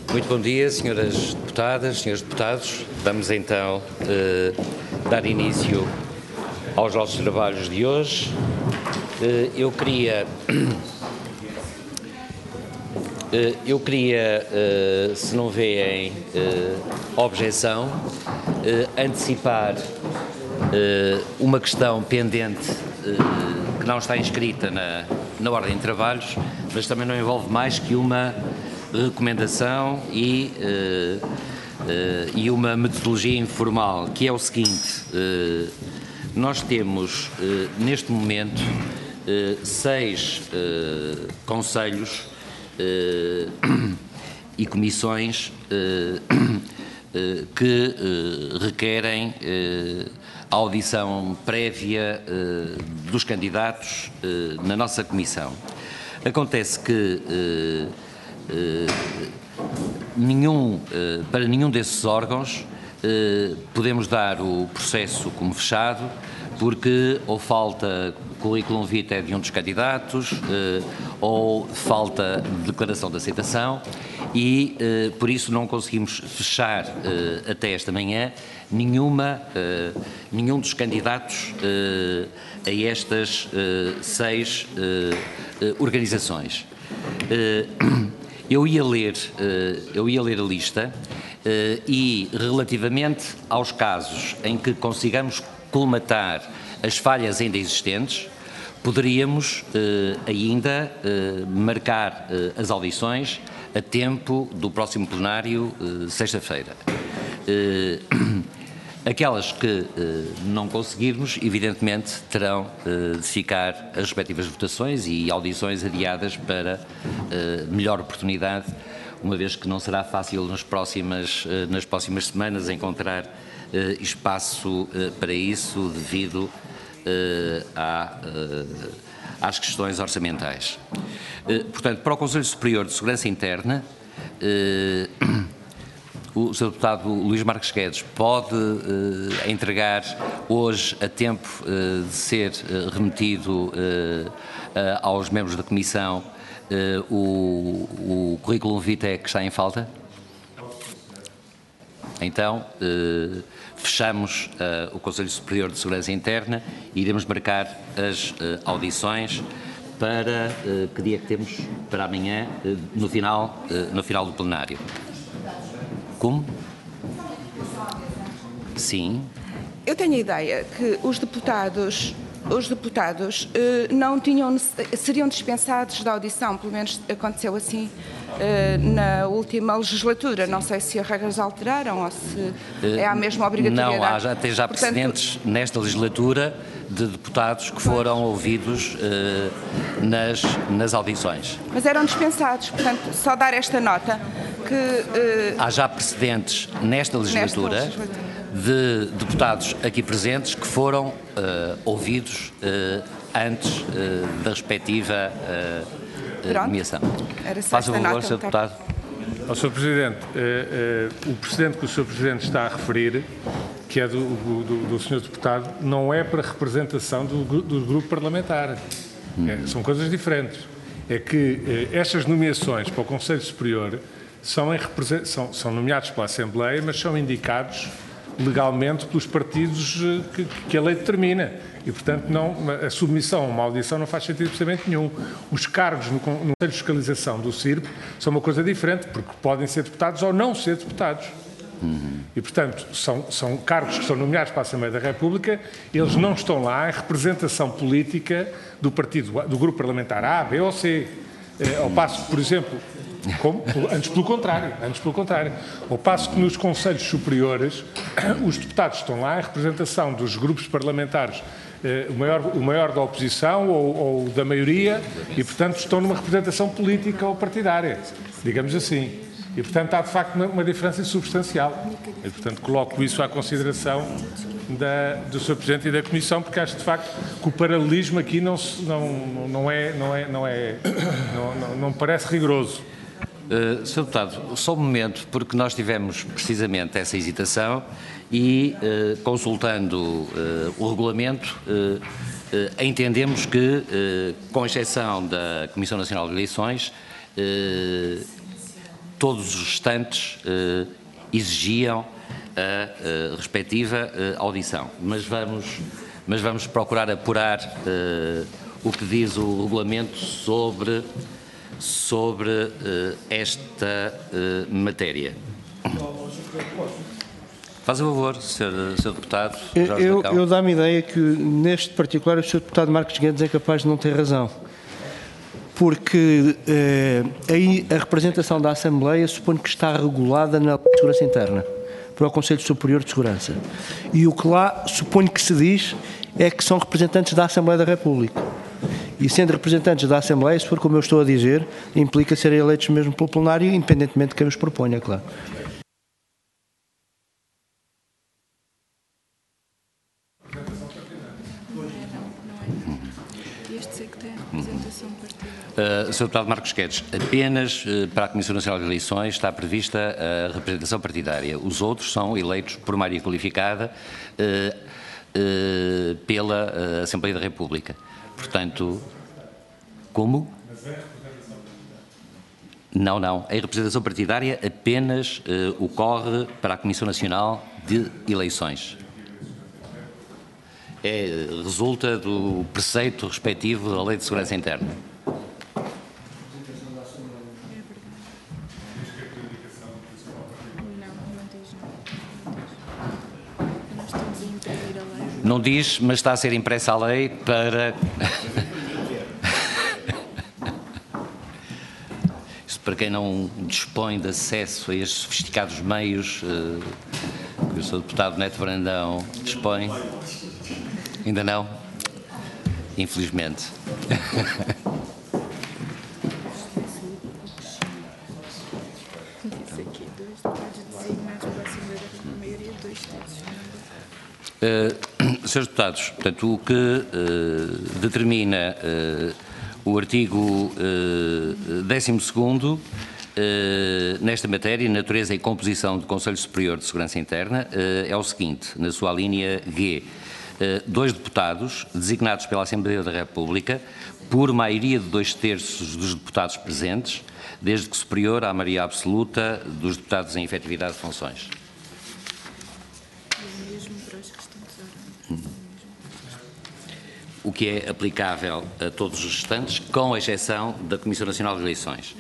Muito bom dia, senhoras deputadas, senhores deputados. Vamos então dar início aos nossos trabalhos de hoje. Eu queria, se não veem objeção, antecipar uma questão pendente que não está inscrita na ordem de trabalhos, mas também não envolve mais que uma recomendação e uma metodologia informal, que é o seguinte: nós temos neste momento 6 conselhos e comissões que requerem a audição prévia dos candidatos na nossa comissão. Acontece que para nenhum desses órgãos podemos dar o processo como fechado, porque ou falta currículo vitae de um dos candidatos, ou falta declaração de aceitação, e por isso não conseguimos fechar até esta manhã nenhum dos candidatos a estas 6 organizações. Eu ia ler a lista e, relativamente aos casos em que consigamos colmatar as falhas ainda existentes, poderíamos ainda marcar as audições a tempo do próximo plenário, sexta-feira. Aquelas que não conseguirmos, evidentemente, terão de ficar as respectivas votações e audições adiadas para melhor oportunidade, uma vez que não será fácil nas próximas semanas encontrar espaço para isso devido às questões orçamentais. Portanto, para o Conselho Superior de Segurança Interna, o Sr. Deputado Luís Marques Guedes pode entregar hoje, a tempo de ser remetido aos membros da Comissão, o currículo vitae que está em falta? Então, fechamos o Conselho Superior de Segurança Interna e iremos marcar as audições para que dia que temos? Para amanhã, no final do plenário. Como? Sim. Eu tenho a ideia que os deputados não seriam dispensados da audição, pelo menos aconteceu assim na última legislatura. Não sei se as regras alteraram ou se é a mesma obrigatoriedade. Não, há até já precedentes nesta legislatura de deputados que foram ouvidos nas audições. Mas eram dispensados, portanto, só dar esta nota que... Há já precedentes nesta legislatura de deputados aqui presentes que foram ouvidos antes da respectiva nomeação. Faça o favor, Sr. Deputado. Sr. Presidente, o precedente que o Sr. Presidente está a referir, que é do Sr. Deputado, não é para representação do grupo parlamentar. São coisas diferentes. É que estas nomeações para o Conselho Superior são nomeados pela Assembleia, mas são indicados legalmente pelos partidos que a lei determina. E, portanto, a submissão a uma audição não faz sentido absolutamente nenhum. Os cargos no Conselho de Fiscalização do CIRP são uma coisa diferente, porque podem ser deputados ou não ser deputados. E, portanto, são cargos que são nomeados para a Assembleia da República, eles não estão lá em representação política do grupo parlamentar A, B ou C. Ao passo que, por exemplo, antes pelo contrário. Ao passo que nos Conselhos Superiores, os deputados estão lá em representação dos grupos parlamentares, o maior da oposição ou da maioria, e, portanto, estão numa representação política ou partidária, digamos assim. E, portanto, há de facto uma diferença substancial. E, portanto, coloco isso à consideração do Sr. Presidente e da Comissão, porque acho de facto que o paralelismo aqui não parece rigoroso. Sr. Deputado, só um momento, porque nós tivemos precisamente essa hesitação e, consultando o regulamento, entendemos que, com exceção da Comissão Nacional de Eleições, todos os restantes exigiam a respectiva audição. Mas vamos procurar apurar o que diz o regulamento sobre esta matéria. Faz o favor, Sr. Deputado. Eu dá-me a ideia que, neste particular, o Sr. Deputado Marcos Guedes é capaz de não ter razão. Porque aí a representação da Assembleia suponho que está regulada na Segurança Interna, para o Conselho Superior de Segurança. E o que lá suponho que se diz é que são representantes da Assembleia da República. E sendo representantes da Assembleia, se for como eu estou a dizer, implica serem eleitos mesmo pelo plenário, independentemente de quem os proponha, claro. Sr. Deputado Marcos Guedes, apenas para a Comissão Nacional de Eleições está prevista a representação partidária. Os outros são eleitos por maioria qualificada pela Assembleia da República. Portanto, como? Não. A representação partidária apenas ocorre para a Comissão Nacional de Eleições. Resulta do preceito respectivo da Lei de Segurança Interna. Não diz, mas está a ser impressa a lei para... Isto para quem não dispõe de acesso a estes sofisticados meios que o Sr. Deputado Neto Brandão dispõe. Ainda não? Infelizmente. Senhores Deputados, portanto, o que determina o artigo 12º nesta matéria, natureza e composição do Conselho Superior de Segurança Interna, é o seguinte, na sua linha G, 2 deputados designados pela Assembleia da República por maioria de 2/3 dos deputados presentes, desde que superior à maioria absoluta dos deputados em efetividade de funções. O que é aplicável a todos os restantes, com exceção da Comissão Nacional de Eleições.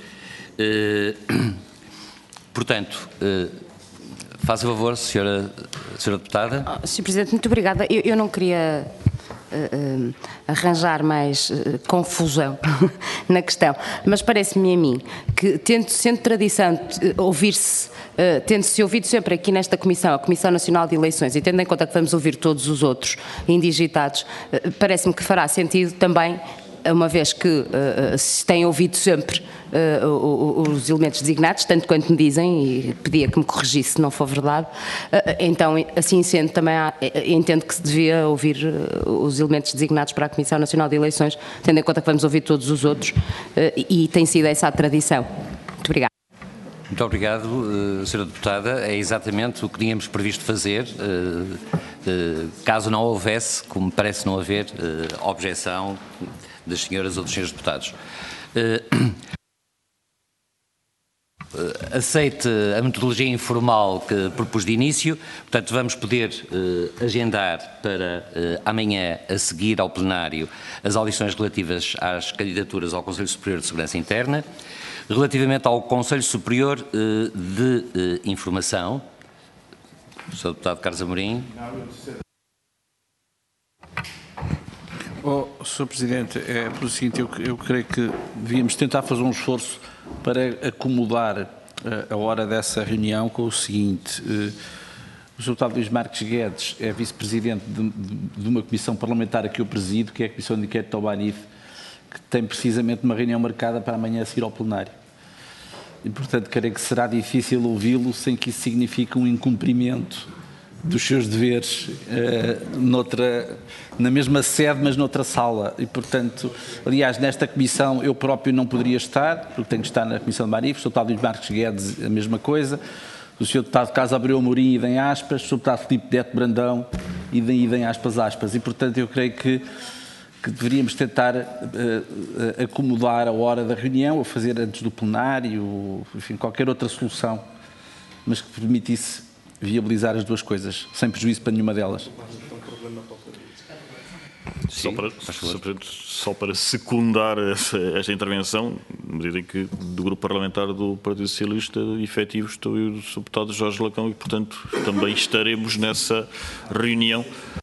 Portanto, faça favor, Sra. Deputada. Sr. Presidente, muito obrigada. Eu não queria arranjar mais confusão na questão, mas parece-me a mim que, sendo tradição ouvir-se, tendo-se ouvido sempre aqui nesta Comissão, a Comissão Nacional de Eleições, e tendo em conta que vamos ouvir todos os outros indigitados, parece-me que fará sentido também, uma vez que se tem ouvido sempre os elementos designados, tanto quanto me dizem, e pedia que me corrigisse se não for verdade, então, assim sendo, também entendo que se devia ouvir os elementos designados para a Comissão Nacional de Eleições, tendo em conta que vamos ouvir todos os outros, e tem sido essa a tradição. Muito obrigada. Muito obrigado, Sra. Deputada. É exatamente o que tínhamos previsto fazer, caso não houvesse, como parece não haver, objeção das senhoras ou dos senhores deputados. Aceite a metodologia informal que propus de início, portanto vamos poder agendar para amanhã, a seguir ao plenário, as audições relativas às candidaturas ao Conselho Superior de Segurança Interna. Relativamente ao Conselho Superior de Informação, o Sr. Deputado Carlos Amorim. Sr. Presidente, é pelo seguinte, eu creio que devíamos tentar fazer um esforço para acomodar a hora dessa reunião com o seguinte. O Sr. Deputado Luís Marcos Guedes é vice-presidente de uma comissão parlamentar que eu presido, que é a Comissão de Inquérito ao Banif, que tem precisamente uma reunião marcada para amanhã a seguir ao plenário. E, portanto, creio que será difícil ouvi-lo sem que isso signifique um incumprimento dos seus deveres na mesma sede, mas noutra sala. E, portanto, aliás, nesta comissão eu próprio não poderia estar, porque tenho que estar na Comissão de Banif, o Sr. Deputado Luís Marcos Guedes, a mesma coisa, o Sr. Deputado Carlos Abreu Amorim, idem aspas, o Sr. Deputado Filipe Neto Brandão, idem aspas. E, portanto, eu creio que que deveríamos tentar acomodar a hora da reunião, a fazer antes do plenário, enfim, qualquer outra solução, mas que permitisse viabilizar as duas coisas, sem prejuízo para nenhuma delas. Sim, só para secundar esta intervenção, na medida em que do Grupo Parlamentar do Partido Socialista, efetivo, estou eu, o Sr. Deputado Jorge Lacão, e, portanto, também estaremos nessa reunião.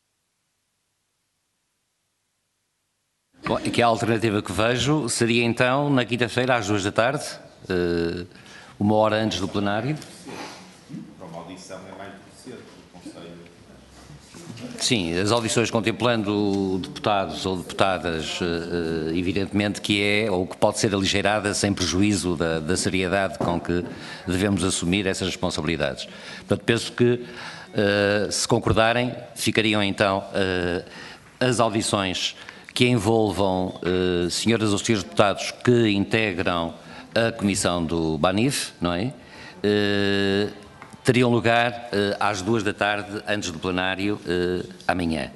Bom, que a alternativa que vejo seria então na quinta-feira às 14h, 1 hora antes do plenário. Para uma audição é mais do que cedo, o Conselho. Sim, as audições contemplando deputados ou deputadas, evidentemente que é, ou que pode ser aligeirada sem prejuízo da seriedade com que devemos assumir essas responsabilidades. Portanto, penso que, se concordarem, ficariam então as audições que envolvam senhoras ou senhores deputados que integram a comissão do BANIF, não é? Teriam lugar às 14h, antes do plenário, amanhã.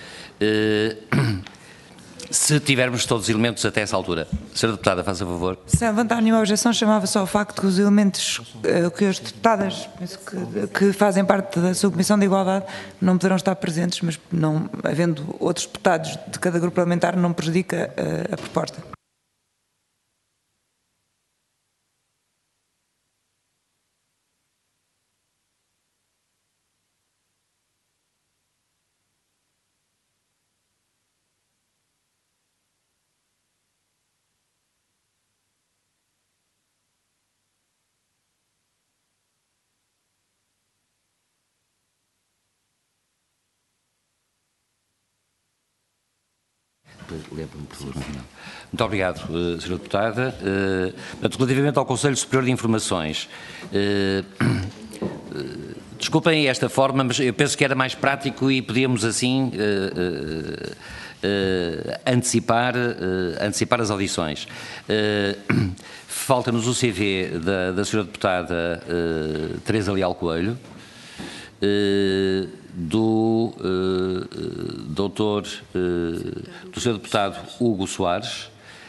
Se tivermos todos os elementos até essa altura. Sra. Deputada, faça favor. Sem levantar nenhuma objeção, chamava só o facto que os elementos que as deputadas que fazem parte da subcomissão de igualdade não poderão estar presentes, mas não havendo outros deputados de cada grupo parlamentar não prejudica a proposta. Muito obrigado, Sra. Deputada. Relativamente ao Conselho Superior de Informações, desculpem esta forma, mas eu penso que era mais prático e podíamos assim antecipar as audições. Falta-nos o CV da Sra. Deputada Teresa Leal Coelho, do Sr. Deputado Hugo Soares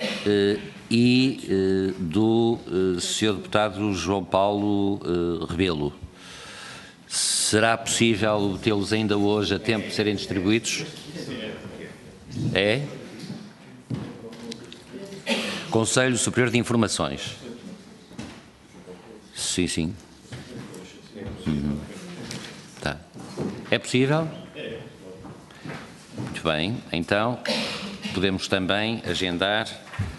e do Sr. Deputado João Paulo Rebelo. Será possível tê-los ainda hoje a tempo de serem distribuídos? É? Conselho Superior de Informações. Sim, sim. Tá. É possível? Muito bem, então podemos também agendar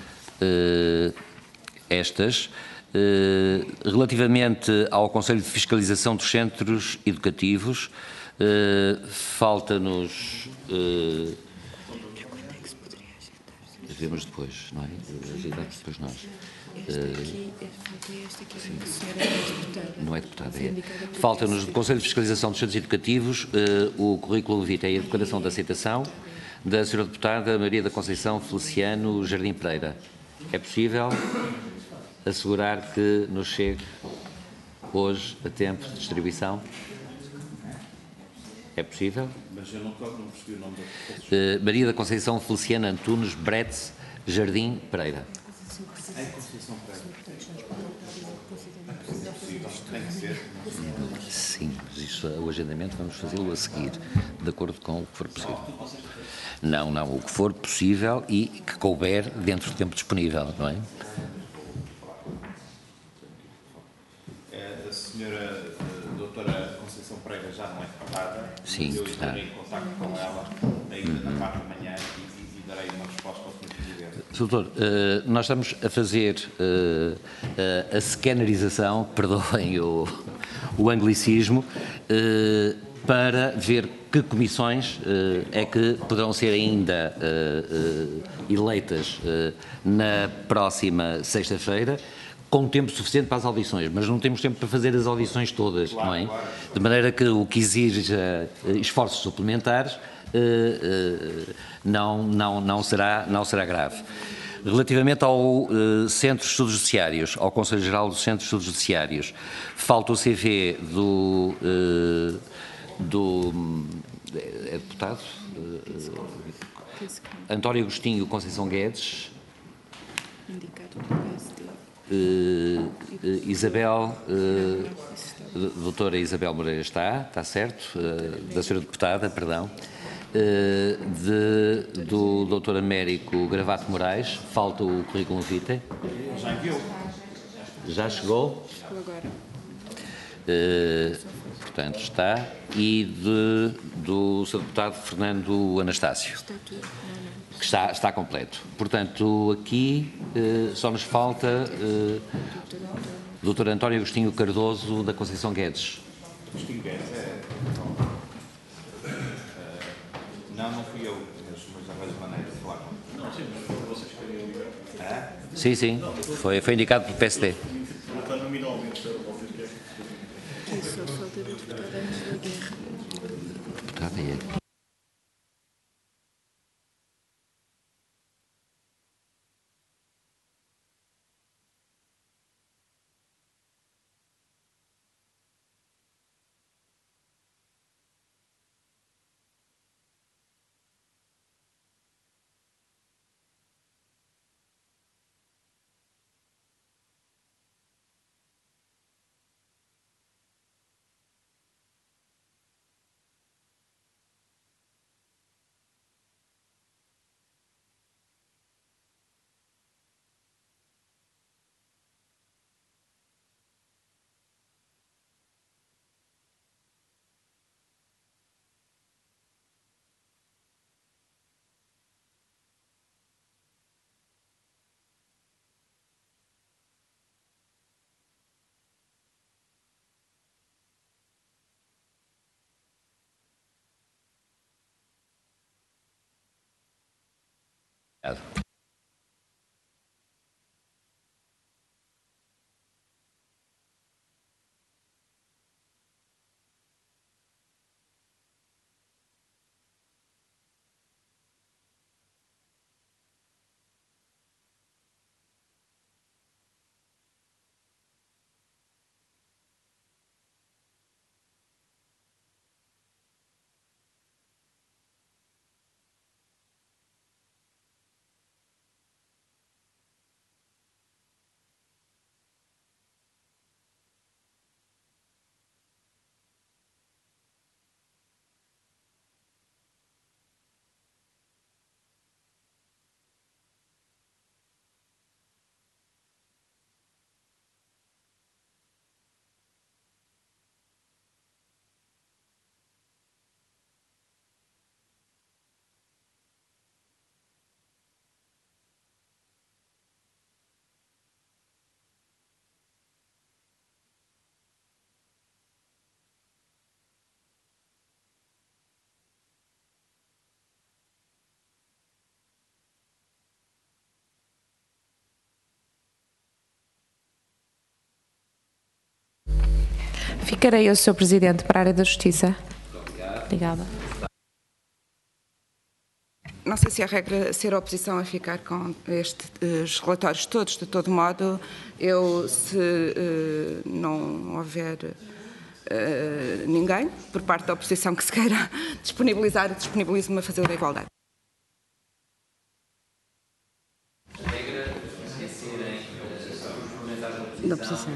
estas. Relativamente ao Conselho de Fiscalização dos Centros Educativos, falta-nos... Vemos depois, não é? Agendar depois nós. Não é deputada, é. Falta-nos do Conselho de Fiscalização dos Centros Educativos o currículo vitae e a declaração de aceitação da Sra. Deputada Maria da Conceição Feliciano Jardim Pereira. É possível assegurar que nos chegue hoje a tempo de distribuição? É possível? Mas eu não percebi o nome da Maria da Conceição Feliciano Antunes Bretz Jardim Pereira. Em Conceição Pereira. Tem que ser. Sim, mas isso, o agendamento vamos fazê-lo a seguir, de acordo com o que for possível. Não, o que for possível e que couber dentro do tempo disponível, não é? A senhora doutora Conceição Pereira já não é deputada. Sim, eu está. estarei em contacto com ela ainda na parte da manhã e darei uma resposta ao Sr. Presidente. Doutor, nós estamos a fazer a scannerização, perdoem o anglicismo, para ver que comissões é que poderão ser ainda eleitas na próxima sexta-feira, com tempo suficiente para as audições, mas não temos tempo para fazer as audições todas, não é? De maneira que o que exija esforços suplementares não será grave. Relativamente ao Centro de Estudos Judiciários, ao Conselho Geral do Centro de Estudos Judiciários, falta o CV do deputado? António Agostinho Conceição Guedes. Isabel, doutora Isabel Moreira está certo, da senhora deputada, perdão, do doutor Américo Gravato Moraes, falta o currículo vitae. Já enviou. Já chegou? Chegou agora. Portanto, está, e do Sr. Deputado Fernando Anastácio. Está aqui. Que está completo. Portanto, aqui só nos falta o Dr. António Agostinho Cardoso da Conceição Guedes. Agostinho Guedes não fui eu, mas arranjo maneira de falar com ele. Não, sim, mas vocês queriam ligar. Sim, foi indicado pelo PSD. Aqui só falta da deputada Ângela Guerra. Deputada é aqui. Ficarei eu, Sr. Presidente, para a área da Justiça. Obrigada. Não sei se é a regra ser a oposição a ficar com estes relatórios todos. De todo modo, se não houver ninguém por parte da oposição que se queira disponibilizar, disponibilizo-me a fazer a igualdade. A regra é serem os parlamentares da oposição.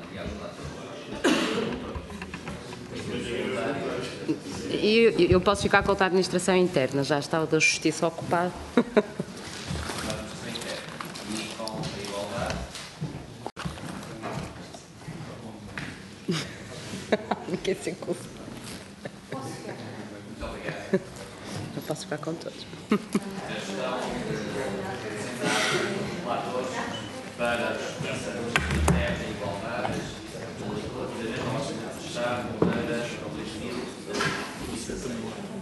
Eu posso ficar com a administração interna, já está o da Justiça ocupado. Quer ser com... Eu posso ficar com todos. Para a justiça interna e igualdade, da nossa Estado para o 2016.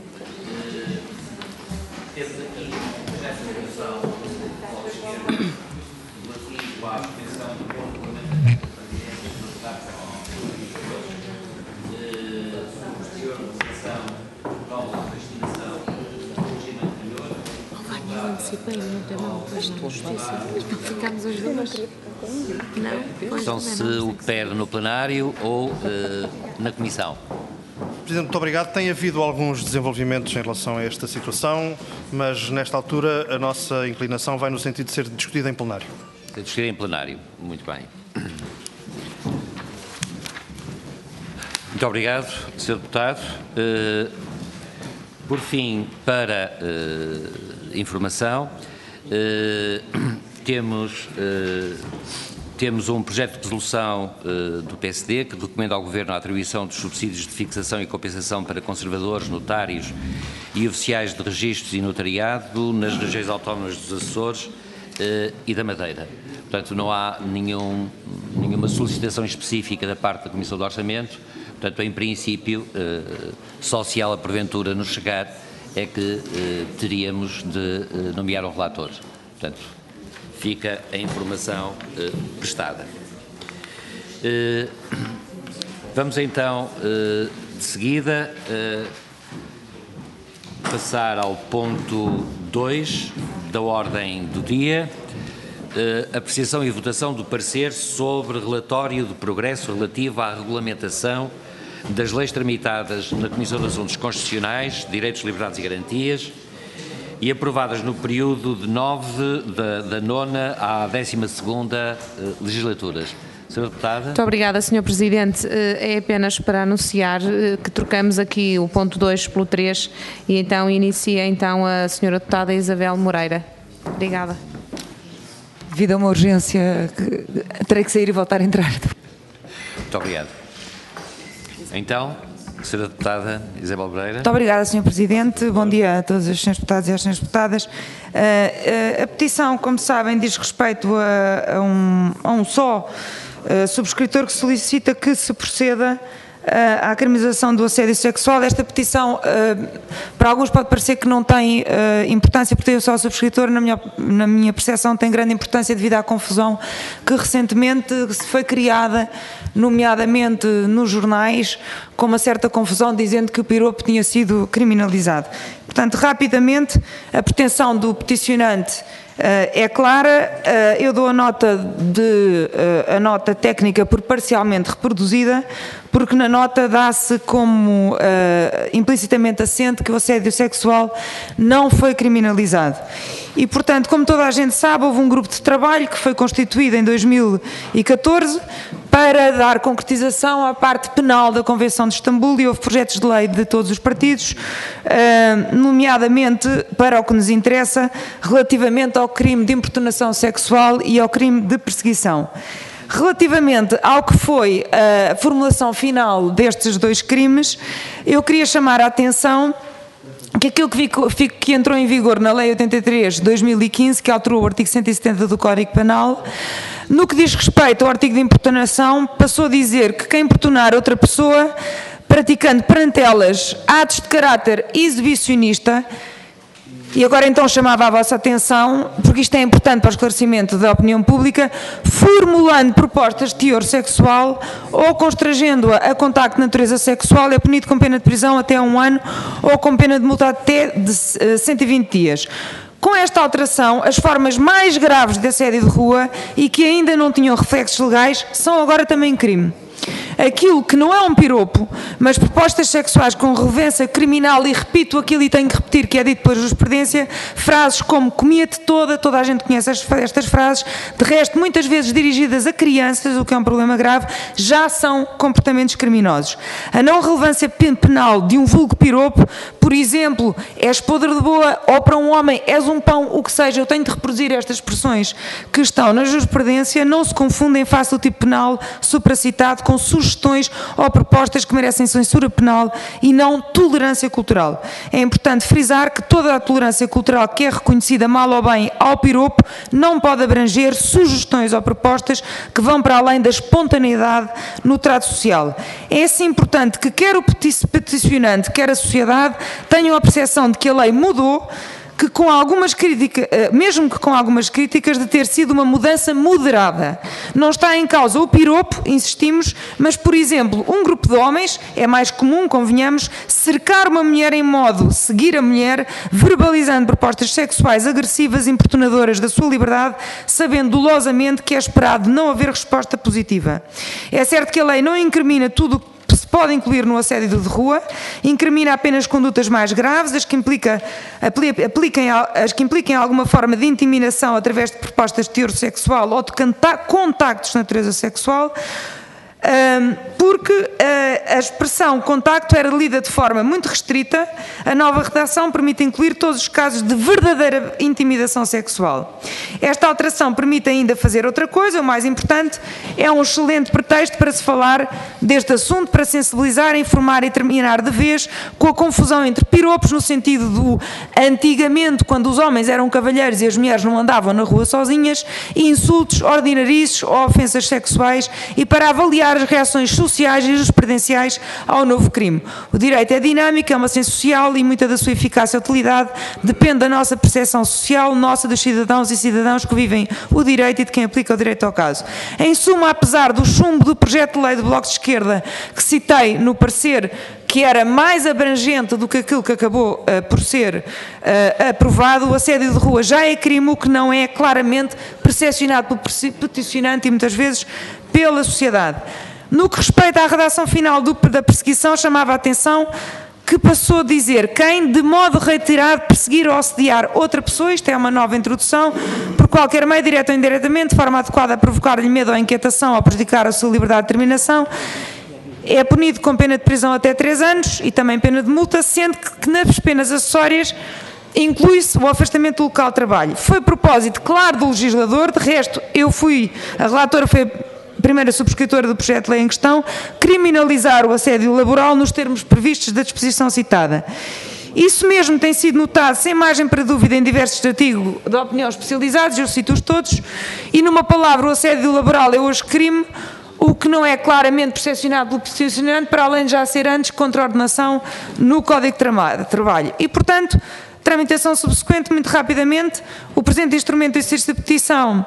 Temos aqui, nesta votação, ao esquerdo, relativo à abstenção do corpo parlamentar da Presidência do Estado posterior votação com a destinação do regime anterior. Eu antecipei, não tem mal, pois na Justiça. Ficámos as duas. Não? Então, se o pede no plenário ou na comissão. Presidente, muito obrigado. Tem havido alguns desenvolvimentos em relação a esta situação, mas nesta altura a nossa inclinação vai no sentido de ser discutida em plenário. Ser discutida em plenário. Muito bem. Muito obrigado, Sr. Deputado. Por fim, para informação, temos um projeto de resolução do PSD que recomenda ao Governo a atribuição dos subsídios de fixação e compensação para conservadores, notários e oficiais de registros e notariado nas regiões autónomas dos Açores e da Madeira. Portanto, não há nenhuma solicitação específica da parte da Comissão do Orçamento. Portanto, em princípio, só se ela porventura nos chegar é que teríamos de nomear um relator. Portanto, fica a informação prestada. Vamos então, de seguida, passar ao ponto 2 da ordem do dia, apreciação e votação do parecer sobre relatório de progresso relativo à regulamentação das leis tramitadas na Comissão de Assuntos Constitucionais, Direitos, Liberdades e Garantias e aprovadas no período de da 9ª à 12ª legislaturas. Sra. Deputada. Muito obrigada, Sr. Presidente. É apenas para anunciar que trocamos aqui o ponto 2 pelo 3 e então inicia então a Sra. Deputada Isabel Moreira. Obrigada. Devido a uma urgência, terei que sair e voltar a entrar. Muito obrigado. Então, Sra. Deputada Isabel Moreira. Muito obrigada, Sr. Presidente. Bom dia a todos os Srs. Deputados e às Sras. Deputadas. A petição, como sabem, diz respeito a um só subscritor que solicita que se proceda à criminalização do assédio sexual. Esta petição, para alguns pode parecer que não tem importância porque tem só o subscritor, na minha percepção tem grande importância devido à confusão que recentemente se foi criada, nomeadamente nos jornais, com uma certa confusão dizendo que o piropo tinha sido criminalizado. Portanto, rapidamente, a pretensão do peticionante é clara. Eu dou a nota técnica por parcialmente reproduzida, porque na nota dá-se como implicitamente assente que o assédio sexual não foi criminalizado. E, portanto, como toda a gente sabe, houve um grupo de trabalho que foi constituído em 2014 para dar concretização à parte penal da Convenção de Istambul e houve projetos de lei de todos os partidos, nomeadamente para o que nos interessa, relativamente ao crime de importunação sexual e ao crime de perseguição. Relativamente ao que foi a formulação final destes dois crimes, eu queria chamar a atenção que aquilo que entrou em vigor na Lei 83 de 2015, que alterou o artigo 170 do Código Penal, no que diz respeito ao artigo de importunação, passou a dizer que quem importunar outra pessoa, praticando perante elas atos de caráter exibicionista, e agora então chamava a vossa atenção, porque isto é importante para o esclarecimento da opinião pública, formulando propostas de teor sexual ou constrangendo-a a contacto de natureza sexual, é punido com pena de prisão até 1 ano ou com pena de multa até de 120 dias. Com esta alteração, as formas mais graves de assédio de rua e que ainda não tinham reflexos legais são agora também crime. Aquilo que não é um piropo, mas propostas sexuais com relevância criminal, e repito aquilo e tenho que repetir que é dito pela jurisprudência, frases como comia-te toda a gente conhece estas frases, de resto muitas vezes dirigidas a crianças, o que é um problema grave, já são comportamentos criminosos. A não relevância penal de um vulgo piropo, por exemplo, és podre de boa, ou para um homem és um pão, o que seja, eu tenho de reproduzir estas expressões que estão na jurisprudência, não se confundem face do tipo penal supracitado com sugestões ou propostas que merecem censura penal e não tolerância cultural. É importante frisar que toda a tolerância cultural que é reconhecida mal ou bem ao piropo não pode abranger sugestões ou propostas que vão para além da espontaneidade no trato social. É assim importante que quer o peticionante, quer a sociedade tenham a percepção de que a lei mudou, que com algumas críticas, mesmo que com algumas críticas, de ter sido uma mudança moderada. Não está em causa o piropo, insistimos, mas, por exemplo, um grupo de homens, é mais comum, convenhamos, cercar uma mulher em modo seguir a mulher, verbalizando propostas sexuais agressivas, importunadoras da sua liberdade, sabendo dolosamente que é esperado não haver resposta positiva. É certo que a lei não incrimina tudo se pode incluir no assédio de rua, incrimina apenas condutas mais graves, as que impliquem alguma forma de intimidação através de propostas de teor sexual ou de contactos de natureza sexual, porque a expressão contacto era lida de forma muito restrita. A nova redação permite incluir todos os casos de verdadeira intimidação sexual. Esta alteração permite ainda fazer outra coisa, o mais importante, é um excelente pretexto para se falar deste assunto, para sensibilizar, informar e terminar de vez com a confusão entre piropos, no sentido do antigamente, quando os homens eram cavalheiros e as mulheres não andavam na rua sozinhas, e insultos, ordinarices ou ofensas sexuais, e para avaliar as reações sociais e jurisprudenciais ao novo crime. O direito é dinâmico, é uma ciência social e muita da sua eficácia e utilidade depende da nossa percepção social, nossa dos cidadãos e cidadãos que vivem o direito e de quem aplica o direito ao caso. Em suma, apesar do chumbo do projeto de lei do Bloco de Esquerda que citei no parecer, que era mais abrangente do que aquilo que acabou por ser aprovado, o assédio de rua já é crime, o que não é claramente percepcionado pelo peticionante e muitas vezes pela sociedade. No que respeita à redação final da perseguição, chamava a atenção que passou a dizer quem, de modo reiterado, perseguir ou assediar outra pessoa, isto é uma nova introdução, por qualquer meio, direto ou indiretamente, de forma adequada a provocar-lhe medo ou inquietação ou prejudicar a sua liberdade de determinação, é punido com pena de prisão até 3 anos e também pena de multa, sendo que nas penas acessórias inclui-se o afastamento do local de trabalho. Foi propósito claro do legislador, de resto a relatora foi a primeira subscritora do projeto de lei em questão, criminalizar o assédio laboral nos termos previstos da disposição citada. Isso mesmo tem sido notado, sem margem para dúvida, em diversos artigos de opinião especializados, eu cito-os todos, e numa palavra, o assédio laboral é hoje crime, o que não é claramente percepcionado pelo peticionante, para além de já ser antes contraordenação no Código de Trabalho. E, portanto, tramitação subsequente, muito rapidamente, o presente instrumento de exercício de petição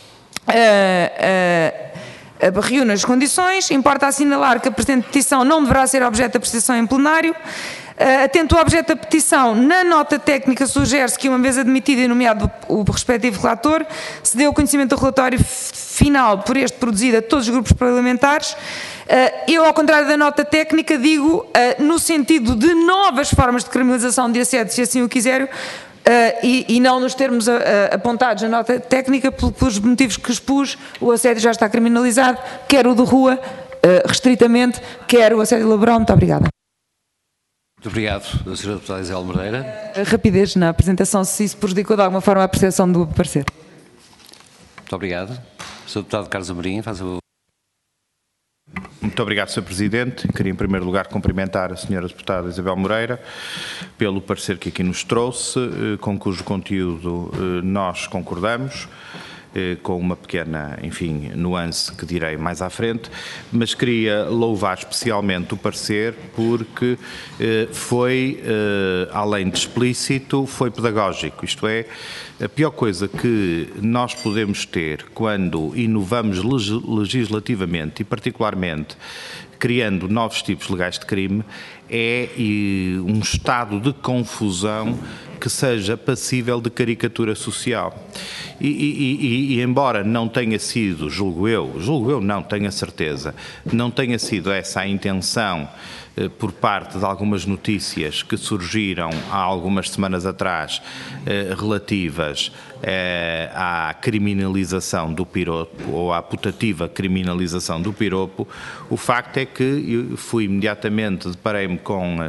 reúne as condições. Importa assinalar que a presente petição não deverá ser objeto de apreciação em plenário. Atento ao objeto da petição, na nota técnica sugere-se que, uma vez admitido e nomeado o respectivo relator, se dê o conhecimento do relatório final por este produzido a todos os grupos parlamentares. Eu, ao contrário da nota técnica, digo no sentido de novas formas de criminalização de assédio, se assim o quiserem, e não nos termos apontados na nota técnica, pelos motivos que expus. O assédio já está criminalizado, quer o de rua, restritamente, quer o assédio laboral. Muito obrigada. Muito obrigado, Sra. Deputada Isabel Moreira. Rapidez na apresentação, se isso prejudicou de alguma forma a apreciação do parecer. Muito obrigado. Sr. Deputado Carlos Amorim, faz o... Muito obrigado, Sr. Presidente. Queria, em primeiro lugar, cumprimentar a Sra. Deputada Isabel Moreira pelo parecer que aqui nos trouxe, com cujo conteúdo nós concordamos, com uma pequena, enfim, nuance que direi mais à frente, mas queria louvar especialmente o parecer porque foi, além de explícito, foi pedagógico, isto é, a pior coisa que nós podemos ter quando inovamos legislativamente e particularmente criando novos tipos legais de crime é um estado de confusão que seja passível de caricatura social. E embora não tenha sido, julgo eu não tenho a certeza, não tenha sido essa a intenção por parte de algumas notícias que surgiram há algumas semanas atrás relativas à criminalização do piropo ou à putativa criminalização do piropo, o facto é que eu fui imediatamente, deparei-me com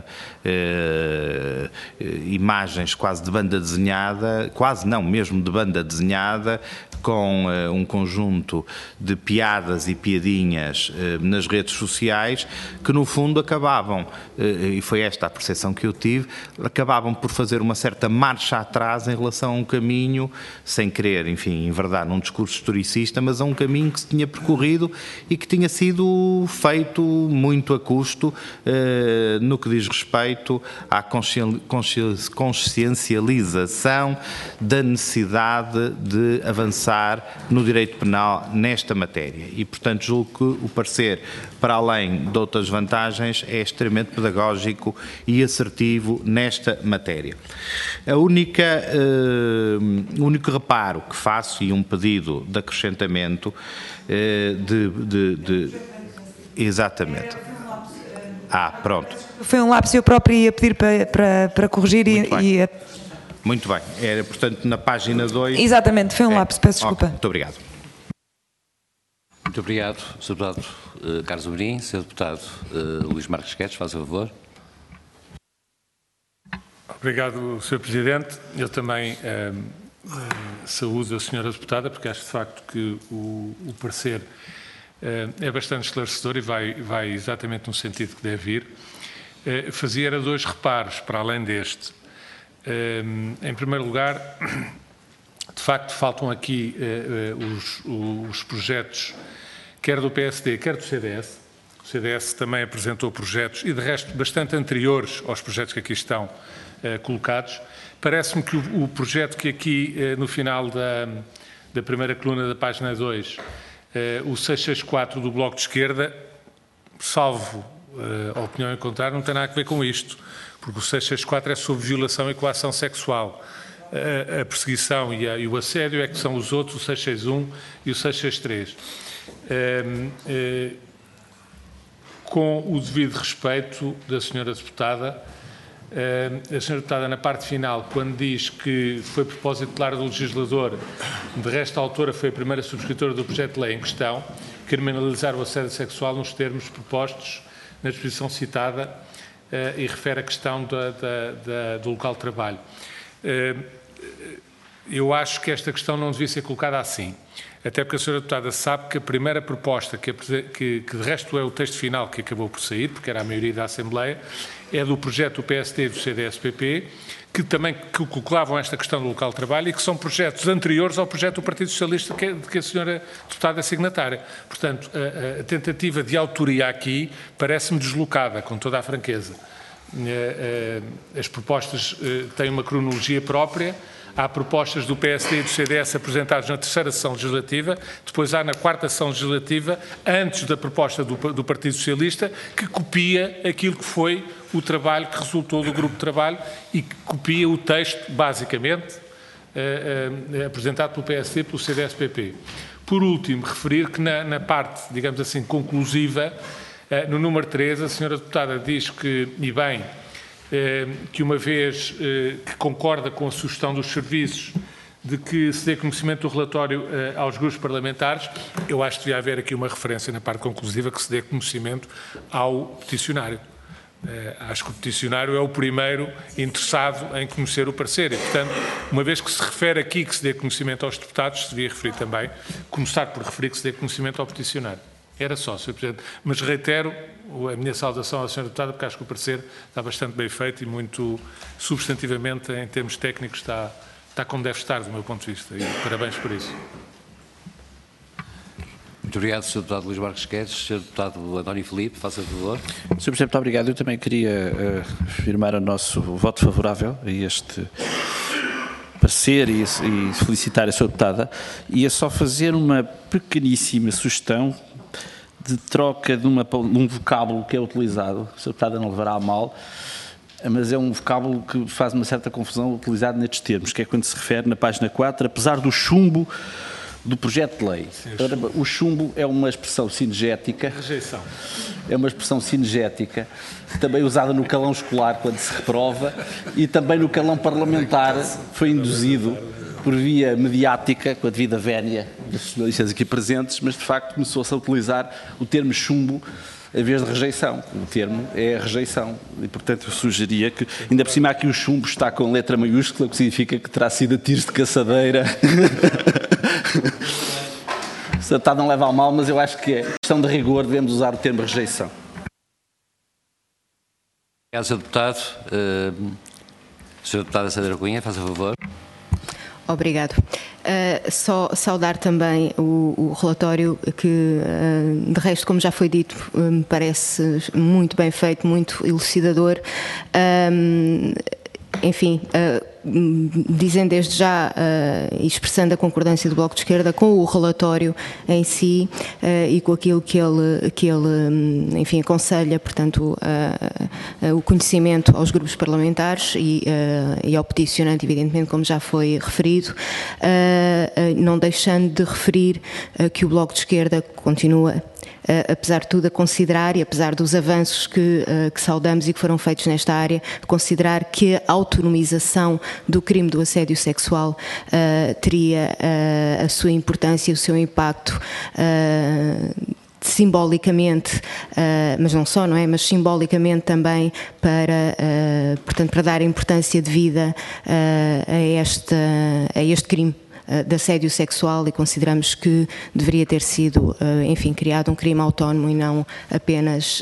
imagens quase de banda desenhada, quase não, mesmo de banda desenhada, com um conjunto de piadas e piadinhas nas redes sociais que no fundo acabavam, e foi esta a percepção que eu tive, acabavam por fazer uma certa marcha atrás em relação a um caminho, sem querer, enfim, em verdade, num discurso historicista, mas a um caminho que se tinha percorrido e que tinha sido feito muito a custo no que diz respeito à consciencialização da necessidade de avançar no direito penal nesta matéria. E, portanto, julgo que o parecer, para além de outras vantagens, é extremamente pedagógico e assertivo nesta matéria. O único reparo que faço e um pedido de acrescentamento exatamente. Pronto. Foi um lapso, eu próprio ia pedir para corrigir e Muito bem. Era, portanto, na página 2... Exatamente, foi um lapso, peço desculpa. Muito obrigado. Muito obrigado, Sr. Deputado Carlos Amorim. Sr. Deputado Luís Marques Guedes, faz o favor. Obrigado, Sr. Presidente. Eu também saúdo a Sra. Deputada, porque acho de facto que o parecer é bastante esclarecedor e vai exatamente no sentido que deve ir. Fazia 2 reparos, para além deste. Em primeiro lugar, de facto, faltam aqui os projetos, quer do PSD, quer do CDS. O CDS também apresentou projetos, e de resto bastante anteriores aos projetos que aqui estão colocados. Parece-me que o projeto que aqui, no final da primeira coluna da página 2, o 664 do Bloco de Esquerda, salvo a opinião em contrário, não tem nada a ver com isto, porque o 664 é sobre violação e coação sexual. A perseguição e o assédio é que são os outros, o 661 e o 663. Com o devido respeito da Sra. Deputada, a Sra. Deputada, na parte final, quando diz que foi propósito claro do legislador, de resto a autora foi a primeira subscritora do projeto de lei em questão, criminalizar o assédio sexual nos termos propostos na disposição citada, e refere a questão do local de trabalho. Eu acho que esta questão não devia ser colocada assim, até porque a Sra. Deputada sabe que a primeira proposta, que de resto é o texto final que acabou por sair, porque era a maioria da Assembleia, é do projeto do PSD e do CDS-PP, que também colocavam esta questão do local de trabalho e que são projetos anteriores ao projeto do Partido Socialista de que a Sra. Deputada é signatária. Portanto, a tentativa de autoria aqui parece-me deslocada, com toda a franqueza. As propostas têm uma cronologia própria. Há propostas do PSD e do CDS apresentadas na 3ª sessão legislativa, depois há na 4ª sessão legislativa, antes da proposta do Partido Socialista, que copia aquilo que foi o trabalho que resultou do grupo de trabalho e que copia o texto, basicamente, apresentado pelo PSD e pelo CDS-PP. Por último, referir que na parte, digamos assim, conclusiva, no número 3, a Sra. Deputada diz que, e bem, que uma vez que concorda com a sugestão dos serviços de que se dê conhecimento do relatório aos grupos parlamentares, eu acho que devia haver aqui uma referência na parte conclusiva que se dê conhecimento ao peticionário. Acho que o peticionário é o primeiro interessado em conhecer o parecer e, portanto, uma vez que se refere aqui que se dê conhecimento aos deputados, se devia referir também, começar por referir que se dê conhecimento ao peticionário. Era só, Sr. Presidente. Mas reitero a minha saudação à Sra. Deputada, porque acho que o parecer está bastante bem feito e muito substantivamente, em termos técnicos, está como deve estar, do meu ponto de vista. E parabéns por isso. Muito obrigado, Sr. Deputado Luís Marques Guedes. Sr. Deputado António Filipe, faça favor. Sr. Presidente, muito obrigado. Eu também queria afirmar o nosso voto favorável a este parecer e felicitar a Sra. Deputada. Ia só fazer uma pequeníssima sugestão de troca de um vocábulo que é utilizado, a Sra. Deputada não levará a mal, mas é um vocábulo que faz uma certa confusão utilizado nestes termos, que é quando se refere na página 4, apesar do chumbo do projeto de lei. O chumbo é uma expressão cinegética. Rejeição. É uma expressão cinegética, também usada no calão escolar quando se reprova e também no calão parlamentar foi induzido por via mediática, com a devida vénia dos jornalistas aqui presentes, mas de facto começou-se a utilizar o termo chumbo em vez de rejeição. O termo é rejeição e, portanto, eu sugeria que, ainda por cima aqui o chumbo está com letra maiúscula, o que significa que terá sido a tiros de caçadeira. Se a não leva a mal, mas eu acho que é questão de rigor, devemos usar o termo rejeição. Obrigado, Sr. Deputado. Sra. Deputada Sandra Cunha, faça favor. Obrigado. Só saudar também o relatório que, de resto, como já foi dito, me parece muito bem feito, muito elucidador. Enfim, dizendo desde já e expressando a concordância do Bloco de Esquerda com o relatório em si e com aquilo que ele enfim, aconselha, portanto, o conhecimento aos grupos parlamentares e ao peticionante, evidentemente, como já foi referido, não deixando de referir que o Bloco de Esquerda continua apesar de tudo, a considerar, e apesar dos avanços que saudamos e que foram feitos nesta área, considerar que a autonomização do crime do assédio sexual teria a sua importância e o seu impacto simbolicamente, mas não só, não é? Mas simbolicamente também portanto, para dar importância devida a este crime de assédio sexual, e consideramos que deveria ter sido, enfim, criado um crime autónomo e não apenas,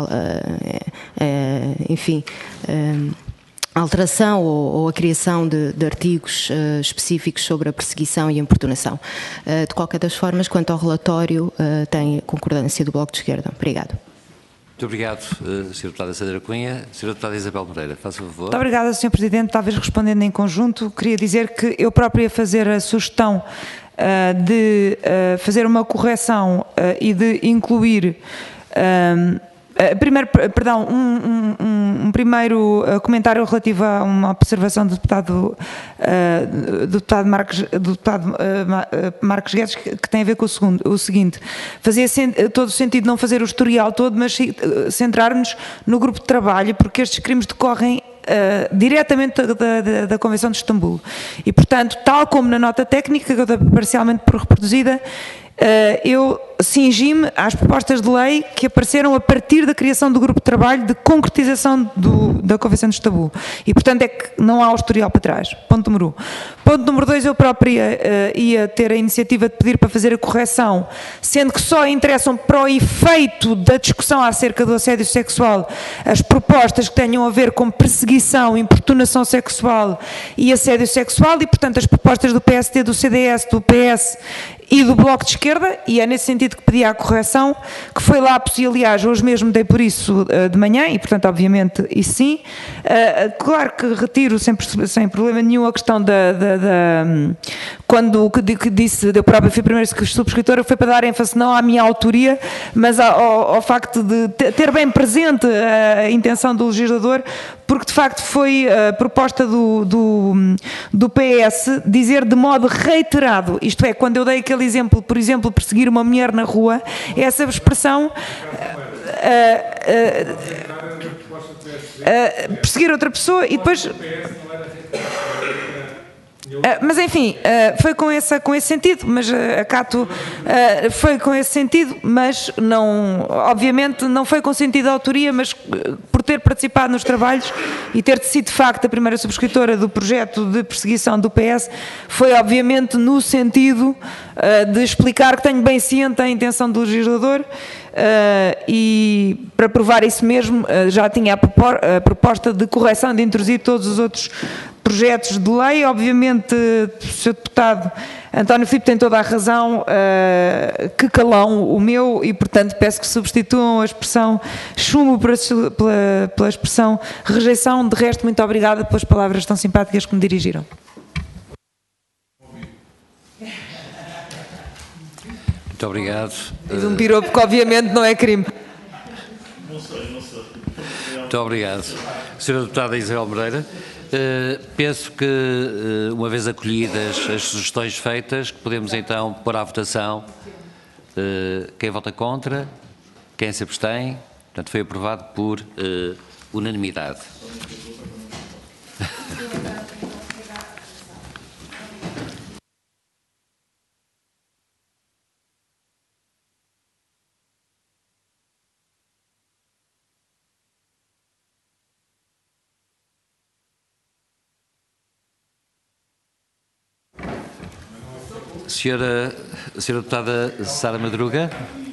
enfim, a alteração ou a criação de artigos específicos sobre a perseguição e a importunação. De qualquer das formas, quanto ao relatório, tem concordância do Bloco de Esquerda. Obrigado. Muito obrigado, Sra. Deputada Sandra Cunha. Sra. Deputada Isabel Moreira, faça favor. Muito obrigada, Sr. Presidente. Talvez respondendo em conjunto, queria dizer que eu própria ia fazer a sugestão de fazer uma correção e de incluir primeiro, perdão, um primeiro comentário relativo a uma observação do deputado Marcos Guedes, que tem a ver com o seguinte: fazia todo o sentido não fazer o historial todo, mas centrar-nos no grupo de trabalho, porque estes crimes decorrem diretamente da Convenção de Istambul. E, portanto, tal como na nota técnica, que eu dei parcialmente por reproduzida, eu cingi-me às propostas de lei que apareceram a partir da criação do grupo de trabalho de concretização da Convenção de Istambul. E, portanto, é que não há o historial para trás. Ponto número 1. Ponto número 2, eu própria ia ter a iniciativa de pedir para fazer a correção, sendo que só interessam para o efeito da discussão acerca do assédio sexual as propostas que tenham a ver com perseguição, importunação sexual e assédio sexual, e, portanto, as propostas do PST, do CDS, do PS e do Bloco de Esquerda, e é nesse sentido que pedi a correção, que foi lápis, e aliás hoje mesmo dei por isso de manhã, e portanto obviamente isso sim. Claro que retiro sem problema nenhum a questão quando que disse, eu própria fui primeiro subscritora, foi para dar ênfase não à minha autoria, mas ao facto de ter bem presente a intenção do legislador, porque de facto foi proposta do PS dizer de modo reiterado, isto é, quando eu dei aquele exemplo, por exemplo, perseguir uma mulher na rua, essa expressão perseguir outra pessoa e depois... mas enfim, foi com esse sentido, mas acato, foi com esse sentido, mas não, obviamente não foi com sentido de autoria, mas por ter participado nos trabalhos e ter sido de facto a primeira subscritora do projeto de perseguição do PS, foi obviamente no sentido de explicar que tenho bem ciente a intenção do legislador. E para provar isso mesmo, já tinha a proposta de correção, de introduzir todos os outros projetos de lei. Obviamente, o Sr. Deputado António Filipe tem toda a razão, que calão o meu, e portanto peço que substituam a expressão chumbo pela expressão rejeição. De resto, muito obrigada pelas palavras tão simpáticas que me dirigiram. Muito obrigado. Fiz um piropo que obviamente não é crime. Não sei. Muito obrigado. Sra. Deputada Isabel Moreira, penso que, uma vez acolhidas as sugestões feitas, que podemos então pôr à votação quem vota contra, quem se abstém. Portanto, foi aprovado por unanimidade. Senhora Deputada Sara Madruga,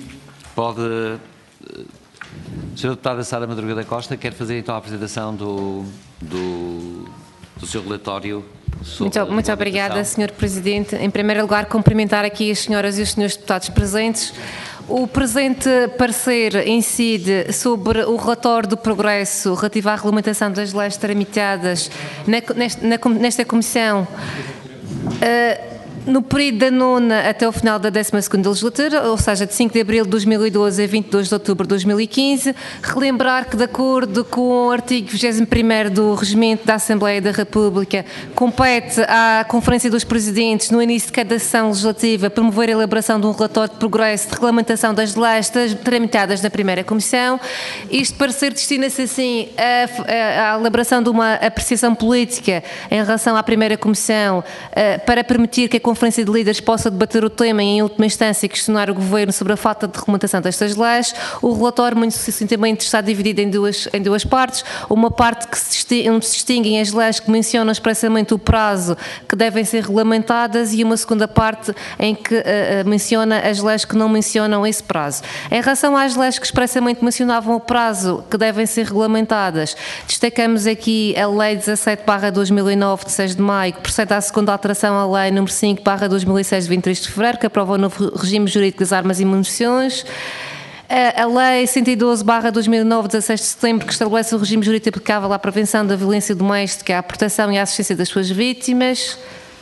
Senhora Deputada Sara Madruga da Costa, quer fazer então a apresentação do seu relatório sobre Muito obrigada, Sr. Presidente. Em primeiro lugar, cumprimentar aqui as senhoras e os senhores deputados presentes. O presente parecer incide sobre o relatório do progresso relativo à regulamentação das leis tramitadas nesta Comissão No período da 9ª até o final da 12ª legislatura, ou seja, de 5 de abril de 2012 a 22 de outubro de 2015, relembrar que, de acordo com o artigo 21º do Regimento da Assembleia da República, compete à Conferência dos Presidentes, no início de cada sessão legislativa, promover a elaboração de um relatório de progresso de regulamentação das leis tramitadas na primeira Comissão. Este parecer destina-se, assim, à elaboração de uma apreciação política em relação à primeira Comissão, para permitir que a Conferência de Líderes possa debater o tema e, em última instância, questionar o Governo sobre a falta de regulamentação destas leis. O relatório, muito sucintamente, está dividido em duas partes. Uma parte onde se distinguem as leis que mencionam expressamente o prazo que devem ser regulamentadas e uma segunda parte em que menciona as leis que não mencionam esse prazo. Em relação às leis que expressamente mencionavam o prazo que devem ser regulamentadas, destacamos aqui a Lei 17/2009, de 6 de maio, que procede à segunda alteração à Lei número 5/2006, de 23 de fevereiro, que aprova o novo regime jurídico das armas e munições. A Lei 112/2009, 16 de setembro, que estabelece o regime jurídico aplicável à prevenção da violência doméstica, à proteção e à assistência das suas vítimas.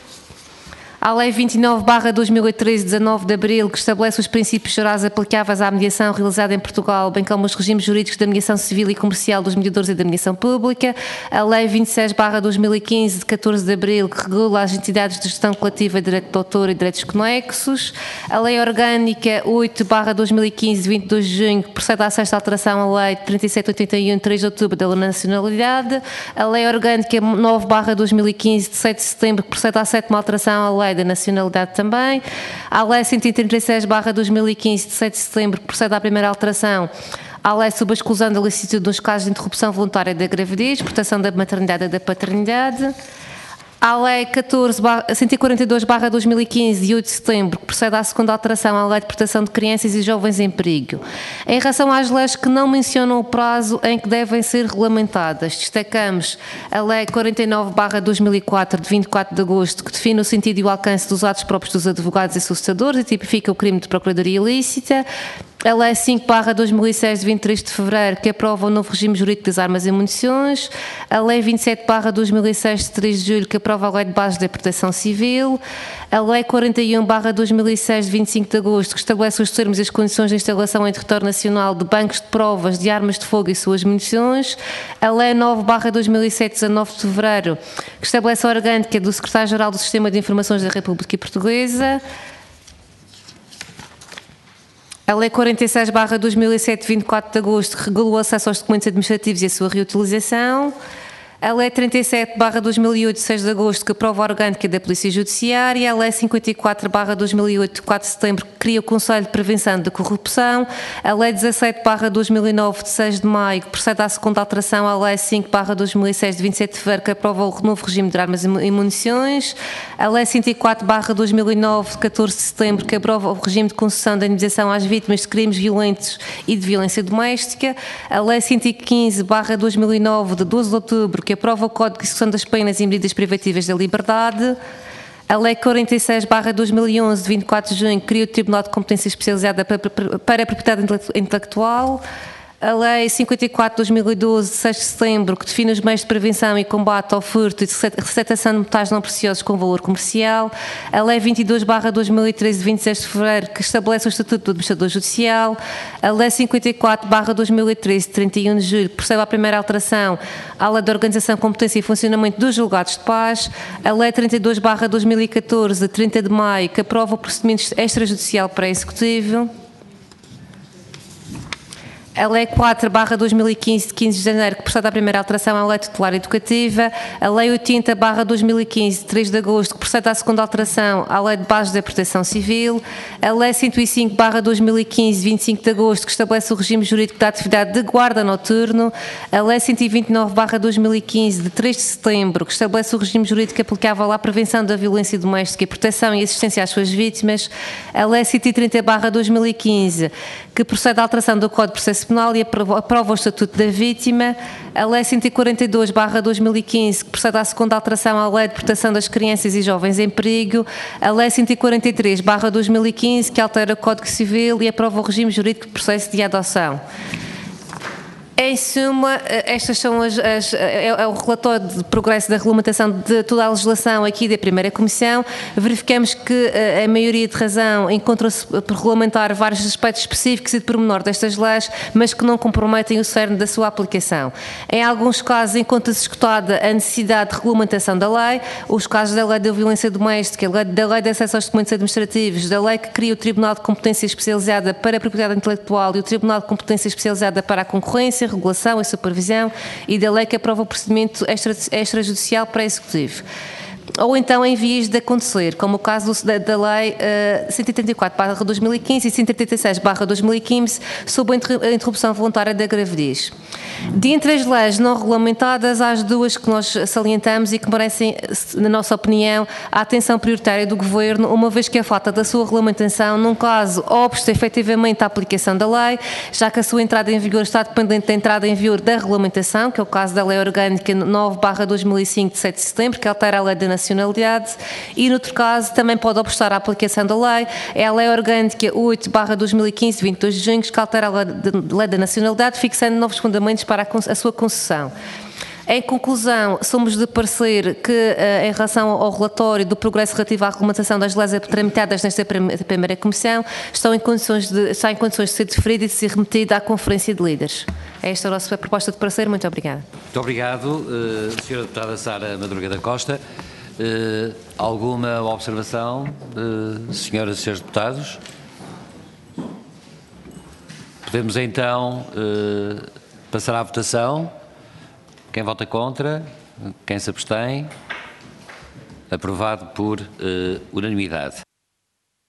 A Lei 29/2013, 19 de abril, que estabelece os princípios gerais aplicáveis à mediação realizada em Portugal, bem como os regimes jurídicos da mediação civil e comercial dos mediadores e da mediação pública. A Lei 26/2015, de 14 de abril, que regula as entidades de gestão coletiva, direito de autor e direitos conexos. A Lei Orgânica 8/2015, de 22 de junho, que procede à sexta alteração à Lei 3781, de 3 de outubro, da nacionalidade. A Lei Orgânica 9/2015, de 7 de setembro, que procede à sétima alteração à Lei da nacionalidade também. A Lei 136/2015, de 7 de setembro, que procede à primeira alteração à Lei sobre a exclusão da licitude nos casos de interrupção voluntária da gravidez, proteção da maternidade e da paternidade. A Lei 142/2015, de 8 de setembro, que procede à segunda alteração à Lei de Proteção de Crianças e Jovens em Perigo. Em relação às leis que não mencionam o prazo em que devem ser regulamentadas, destacamos a Lei 49/2004, de 24 de agosto, que define o sentido e o alcance dos atos próprios dos advogados e solicitadores e tipifica o crime de procuradoria ilícita. A Lei 5/2006, de 23 de fevereiro, que aprova o novo regime jurídico das armas e munições. A Lei 27/2006, de 3 de julho, que aprova a Lei de Bases da Proteção Civil. A Lei 41/2006, de 25 de agosto, que estabelece os termos e as condições de instalação em território nacional de bancos de provas de armas de fogo e suas munições. A Lei 9/2007, de 19 de fevereiro, que estabelece a orgânica do Secretário-Geral do Sistema de Informações da República Portuguesa. A Lei 46/2007, de 24 de agosto, que regula o acesso aos documentos administrativos e a sua reutilização. A Lei 37/2008, de 6 de agosto, que aprova a orgânica da Polícia Judiciária. A Lei 54/2008, de 4 de setembro, que cria o Conselho de Prevenção da Corrupção. A Lei 17/2009, de 6 de maio, que procede à segunda alteração à Lei 5/2006, de 27 de fevereiro, que aprova o novo regime de armas e munições. A Lei 104/2009, de 14 de setembro, que aprova o regime de concessão de indenização às vítimas de crimes violentos e de violência doméstica. A Lei 115/2009, de 12 de outubro, que aprova o Código de Execução das Penas e Medidas Privativas da Liberdade. A Lei 46/2011, de 24 de junho, cria o Tribunal de Competência Especializada para a Propriedade Intelectual. A Lei 54/2012, de 6 de setembro, que define os meios de prevenção e combate ao furto e de receptação de metais não preciosos com valor comercial. A Lei 22/2013, de 26 de fevereiro, que estabelece o Estatuto do Administrador Judicial. A Lei 54/2013, de 31 de julho, que procede à primeira alteração à Lei de Organização, Competência e Funcionamento dos Julgados de Paz. A Lei 32/2014, de 30 de maio, que aprova o procedimento extrajudicial pré-executivo. A Lei 4/2015, de 15 de janeiro, que procede à primeira alteração à Lei Tutelar Educativa. A Lei 80/2015, de 3 de agosto, que procede à segunda alteração à Lei de Bases da Proteção Civil. A Lei 105/2015, de 25 de agosto, que estabelece o regime jurídico da atividade de guarda noturno. A Lei 129/2015, de 3 de setembro, que estabelece o regime jurídico aplicável à prevenção da violência doméstica e proteção e assistência às suas vítimas. A Lei 130/2015, que procede à alteração do Código de Processo Penal e aprova o Estatuto da Vítima. A Lei 142/2015, que procede à segunda alteração à Lei de Proteção das Crianças e Jovens em Perigo. A Lei 143/2015, que altera o Código Civil e aprova o regime jurídico de processo de adoção. Em suma, estas são é o relatório de progresso da regulamentação de toda a legislação aqui da primeira Comissão. Verificamos que a maioria de razão encontra-se por regulamentar vários aspectos específicos e de pormenor destas leis, mas que não comprometem o cerne da sua aplicação. Em alguns casos encontra-se esgotada a necessidade de regulamentação da lei, os casos da lei da violência doméstica, da lei de acesso aos documentos administrativos, da lei que cria o Tribunal de Competência Especializada para a Propriedade Intelectual e o Tribunal de Competência Especializada para a Concorrência, regulação e supervisão, e da lei que aprova o procedimento extrajudicial pré-executivo. Ou então em vias de acontecer, como o caso da Lei 184/2015 e 186/2015, sobre a interrupção voluntária da gravidez. De entre as leis não regulamentadas, há as duas que nós salientamos e que merecem, na nossa opinião, a atenção prioritária do Governo, uma vez que a falta da sua regulamentação, num caso, obsta efetivamente a aplicação da lei, já que a sua entrada em vigor está dependente da entrada em vigor da regulamentação, que é o caso da Lei Orgânica 9/2005, de 7 de setembro, que altera a Lei da Nacionalidade, e, noutro caso, também pode obstar à aplicação da lei, é a Lei Orgânica 8/2015, de 22 de junho, que altera a Lei da Nacionalidade, fixando novos fundamentos para a sua concessão. Em conclusão, somos de parecer que, em relação ao relatório do progresso relativo à regulamentação das leis tramitadas nesta primeira Comissão, está em condições de ser deferida e de ser remetida à Conferência de Líderes. Esta é a nossa proposta de parecer. Muito obrigada. Muito obrigado, Sra. Deputada Sara Madruga da Costa. Alguma observação, senhoras e senhores deputados? Podemos então passar à votação. Quem vota contra? Quem se abstém? Aprovado por unanimidade.